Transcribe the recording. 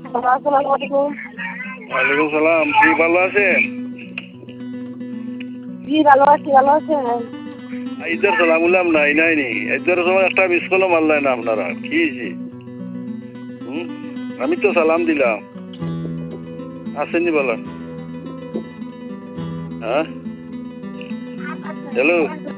আসসালামু আলাইকুম। ওয়ালাইকুম সালাম। কি ভালো আছেন? জি ভালো আছি, ভালো আছেন? ঈদের সালাম উলাম নাই নাইনি। ঈদের সময় একটা মিস কলও মারলেন না আপনারা। কি হয়েছে? আমি তো সালাম দিলাম। আসেননি বলেন। হ্যাঁ হ্যালো।